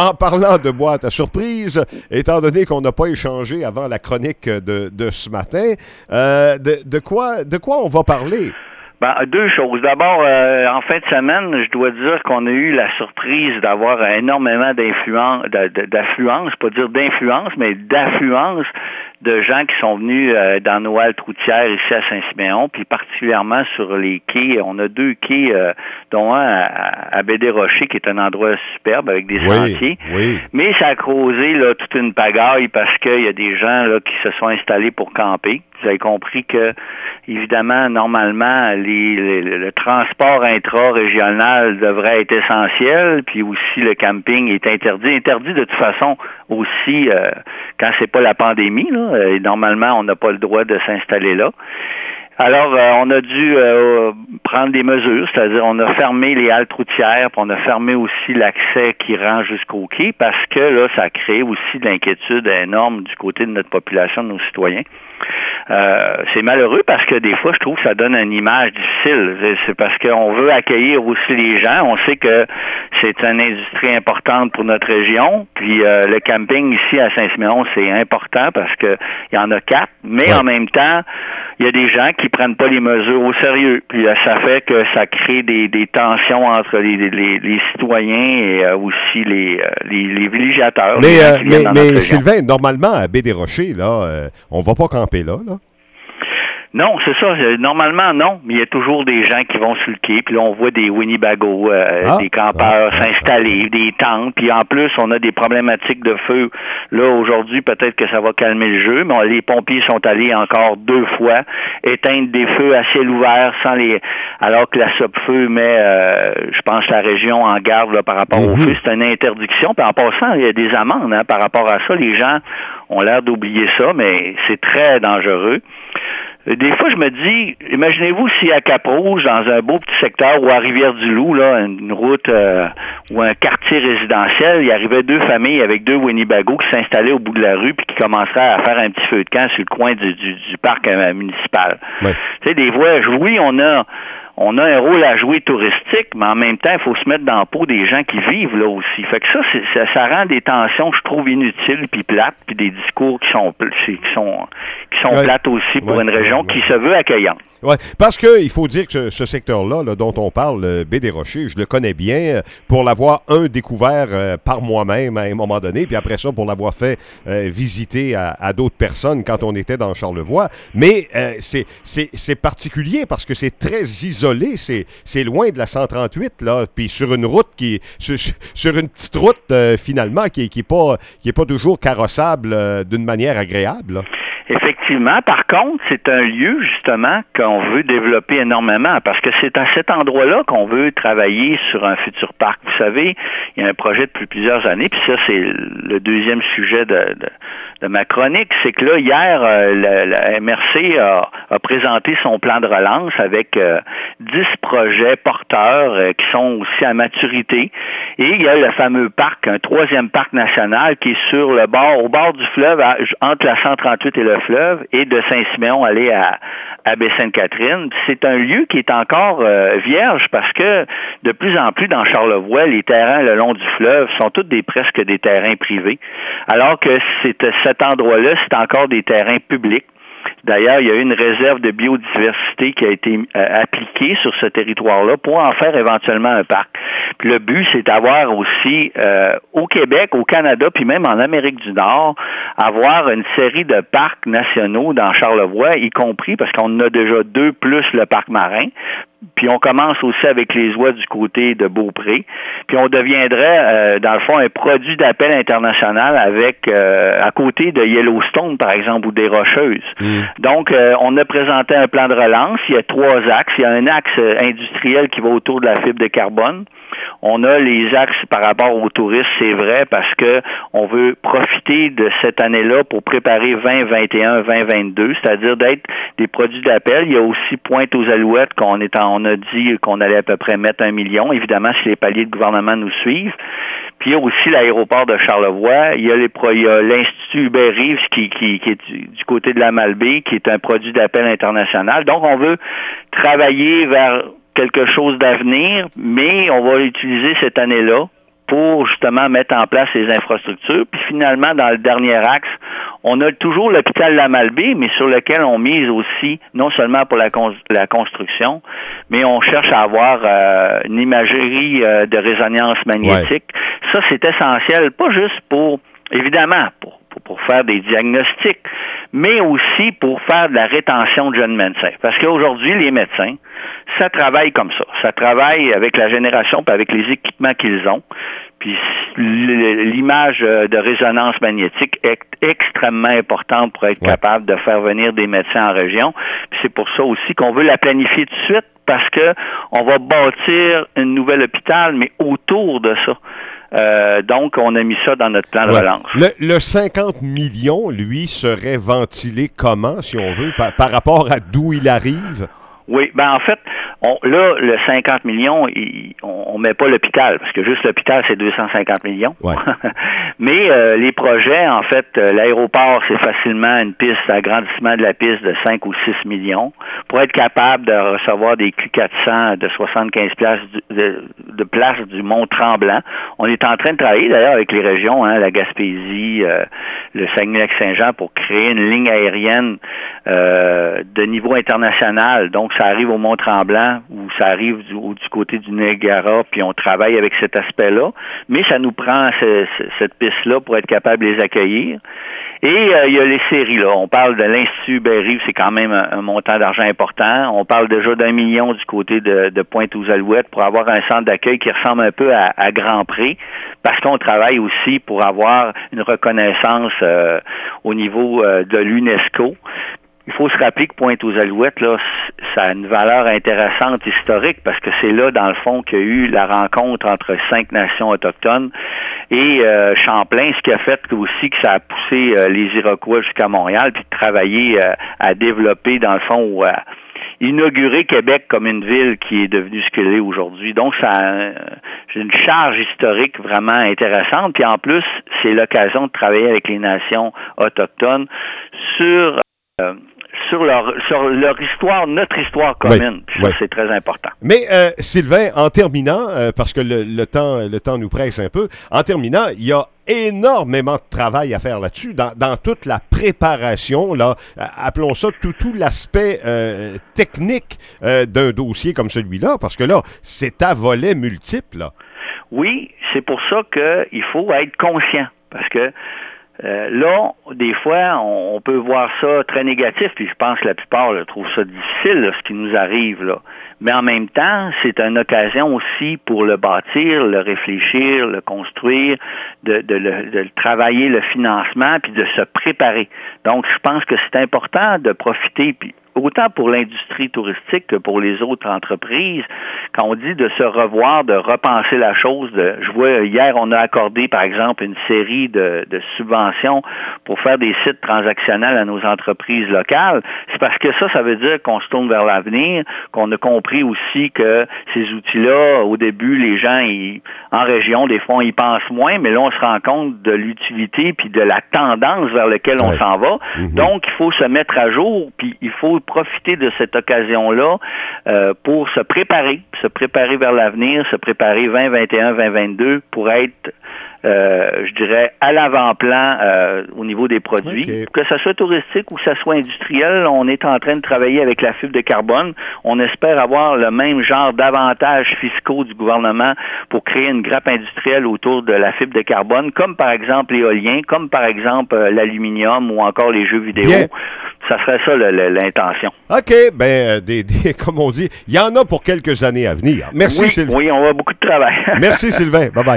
en parlant de boîte à surprise, étant donné qu'on n'a pas échangé avant la chronique de ce matin, de quoi on va parler? Ben, deux choses. D'abord, en fin de semaine, je dois dire qu'on a eu la surprise d'avoir énormément d'affluence, pas dire d'influence, mais d'affluence de gens qui sont venus dans nos haltes routières ici à Saint-Siméon, puis particulièrement sur les quais. On a deux quais, dont un à Baie-des-Rochers, qui est un endroit superbe avec des sentiers. Oui. Mais ça a causé là, toute une pagaille parce qu'il y a des gens là, qui se sont installés pour camper. Vous avez compris que, évidemment, normalement, le transport intra-régional devrait être essentiel, puis aussi le camping est interdit. Interdit de toute façon aussi quand c'est pas la pandémie, là. Et normalement, on n'a pas le droit de s'installer là. Alors, on a dû prendre des mesures, c'est-à-dire on a fermé les haltes routières, puis on a fermé aussi l'accès qui rend jusqu'au quai, parce que là, ça crée aussi de l'inquiétude énorme du côté de notre population, de nos citoyens. C'est malheureux parce que des fois, je trouve que ça donne une image difficile. C'est parce qu'on veut accueillir aussi les gens. On sait que c'est une industrie importante pour notre région. Puis le camping ici à Saint-Siméon, c'est important parce que il y en a 4. Mais en même temps, il y a des gens qui prennent pas les mesures au sérieux. Puis ça fait que ça crée des tensions entre les citoyens et aussi les villégiateurs. Mais Sylvain, normalement, à Baie-des-Rochers, là, on va pas camper là. Non, c'est ça. Normalement, non. Mais il y a toujours des gens qui vont sur le quai. Puis là, on voit des Winnebago, des campeurs s'installer, des tentes. Puis en plus, on a des problématiques de feu. Là, aujourd'hui, peut-être que ça va calmer le jeu. Mais les pompiers sont allés encore 2 fois éteindre des feux à ciel ouvert alors que la SOPFEU met, je pense, la région en garde là, par rapport au feu. C'est une interdiction. Puis en passant, il y a des amendes par rapport à ça. Les gens ont l'air d'oublier ça, mais c'est très dangereux. Des fois, je me dis, imaginez-vous si à Cap-Rouge, dans un beau petit secteur, ou à Rivière-du-Loup, là, une route ou un quartier résidentiel, il arrivait 2 familles avec 2 Winnebago qui s'installaient au bout de la rue puis qui commenceraient à faire un petit feu de camp sur le coin du parc municipal. Ouais. Tu sais, des fois, oui, on a un rôle à jouer touristique, mais en même temps, il faut se mettre dans la peau des gens qui vivent là aussi. Fait que ça rend des tensions, je trouve, inutiles puis plates, puis des discours qui sont plates aussi pour une région qui se veut accueillante. Oui, parce qu'il faut dire que ce secteur-là là, dont on parle, Baie-des-Rochers, je le connais bien pour l'avoir découvert par moi-même à un moment donné, puis après ça, pour l'avoir fait visiter à d'autres personnes quand on était dans Charlevoix. Mais c'est particulier parce que c'est très isolé, c'est loin de la 138, là, puis sur une route sur une petite route, finalement, qui est pas toujours carrossable d'une manière agréable, là. Effectivement. Par contre, c'est un lieu, justement, qu'on veut développer énormément parce que c'est à cet endroit-là qu'on veut travailler sur un futur parc. Vous savez, il y a un projet depuis plusieurs années, puis ça, c'est le deuxième sujet de ma chronique, c'est que là, hier, la MRC a présenté son plan de relance avec 10 projets porteurs qui sont aussi à maturité. Et il y a le fameux parc, un 3e parc national qui est au bord du fleuve, entre la 138 et le fleuve, et de Saint-Siméon aller à Baie-Sainte-Catherine. C'est un lieu qui est encore vierge parce que de plus en plus dans Charlevoix, les terrains le long du fleuve sont tous presque des terrains privés, alors que cet endroit-là, c'est encore des terrains publics. D'ailleurs, il y a eu une réserve de biodiversité qui a été appliquée sur ce territoire-là pour en faire éventuellement un parc. Puis le but, c'est d'avoir aussi au Québec, au Canada, puis même en Amérique du Nord, avoir une série de parcs nationaux dans Charlevoix, y compris parce qu'on en a déjà 2 plus le parc marin. Puis on commence aussi avec les oies du côté de Beaupré. Puis on deviendrait, dans le fond, un produit d'appel international avec à côté de Yellowstone, par exemple, ou des Rocheuses. Donc, on a présenté un plan de relance. Il y a 3 axes. Il y a un axe industriel qui va autour de la fibre de carbone. On a les axes par rapport aux touristes, c'est vrai, parce que on veut profiter de cette année-là pour préparer 2021, 2022, c'est-à-dire d'être des produits d'appel. Il y a aussi Pointe aux Alouettes on a dit qu'on allait à peu près mettre 1 million, évidemment, si les paliers de gouvernement nous suivent. Puis il y a aussi l'aéroport de Charlevoix. Il y a l'Institut Hubert-Reeves qui est du côté de la Malbaie, qui est un produit d'appel international. Donc, on veut travailler vers quelque chose d'avenir, mais on va l'utiliser cette année-là pour justement mettre en place les infrastructures. Puis finalement, dans le dernier axe, on a toujours l'hôpital La Malbaie, mais sur lequel on mise aussi, non seulement pour la construction, mais on cherche à avoir une imagerie de résonance magnétique. Ouais. Ça, c'est essentiel, pas juste évidemment, pour faire des diagnostics, mais aussi pour faire de la rétention de jeunes médecins. Parce qu'aujourd'hui, les médecins, ça travaille comme ça. Ça travaille avec la génération puis avec les équipements qu'ils ont. Puis l'image de résonance magnétique est extrêmement importante pour être capable de faire venir des médecins en région. Puis c'est pour ça aussi qu'on veut la planifier tout de suite parce que on va bâtir un nouvel hôpital, mais autour de ça. Donc, on a mis ça dans notre plan de relance. Le 50 millions, lui, serait ventilé comment, si on veut, par rapport à d'où il arrive? Oui, en fait, là, le 50 millions, on met pas l'hôpital, parce que juste l'hôpital, c'est 250 millions. Ouais. Mais les projets, en fait, l'aéroport, c'est facilement une piste, agrandissement de la piste de 5 ou 6 millions. Pour être capable de recevoir des Q400 de 75 places de place du Mont-Tremblant. On est en train de travailler, d'ailleurs, avec les régions, la Gaspésie, le Saguenay-Lac-Saint-Jean, pour créer une ligne aérienne de niveau international. Donc, ça arrive au Mont-Tremblant ou ça arrive du côté du Niagara, puis on travaille avec cet aspect-là. Mais ça nous prend cette piste-là pour être capable de les accueillir. Et il y a les séries, là. On parle de l'Institut Berry, c'est quand même un montant d'argent important. On parle déjà d'1 million du côté de Pointe-aux-Alouettes pour avoir un centre d'accueil qui ressemble un peu à Grand-Pré, parce qu'on travaille aussi pour avoir une reconnaissance au niveau de l'UNESCO. Il faut se rappeler que Pointe-aux-Alouettes, là, ça a une valeur intéressante historique parce que c'est là, dans le fond, qu'il y a eu la rencontre entre 5 nations autochtones et Champlain, ce qui a fait aussi que ça a poussé les Iroquois jusqu'à Montréal, puis de travailler à développer, dans le fond, ou à inaugurer Québec comme une ville qui est devenue ce qu'elle est aujourd'hui. Donc, ça a une charge historique vraiment intéressante. Puis en plus, c'est l'occasion de travailler avec les nations autochtones sur leur histoire, notre histoire commune. Puis ça, c'est très important. Mais Sylvain, en terminant, parce que le temps nous presse un peu, en terminant, il y a énormément de travail à faire là-dessus, dans toute la préparation, là, appelons ça tout l'aspect technique d'un dossier comme celui-là, parce que là, c'est à volets multiples. Là. Oui, c'est pour ça qu'il faut être conscient, parce que là, des fois, on peut voir ça très négatif, puis je pense que la plupart trouvent ça difficile, là, ce qui nous arrive, là. Mais en même temps, c'est une occasion aussi pour le bâtir, le réfléchir, le construire, de travailler le financement, puis de se préparer. Donc, je pense que c'est important de profiter, puis autant pour l'industrie touristique que pour les autres entreprises, quand on dit de se revoir, de repenser la chose, je vois hier, on a accordé, par exemple, une série de subventions pour faire des sites transactionnels à nos entreprises locales. C'est parce que ça veut dire qu'on se tourne vers l'avenir, qu'on a compris aussi que ces outils-là, au début, les gens, en région, des fois, ils pensent moins, mais là, on se rend compte de l'utilité puis de la tendance vers laquelle on s'en va. Mm-hmm. Donc, il faut se mettre à jour, puis il faut profiter de cette occasion-là pour se préparer vers l'avenir, se préparer 2021, 2022 pour être, je dirais, à l'avant-plan au niveau des produits. Okay. Que ce soit touristique ou que ce soit industriel, on est en train de travailler avec la fibre de carbone. On espère avoir le même genre d'avantages fiscaux du gouvernement pour créer une grappe industrielle autour de la fibre de carbone, comme par exemple l'éolien, comme par exemple l'aluminium ou encore les jeux vidéo. Bien. Ça serait ça l'intention. OK, comme on dit, il y en a pour quelques années à venir. Merci, Sylvain. Oui, on a beaucoup de travail. Merci, Sylvain. Bye-bye.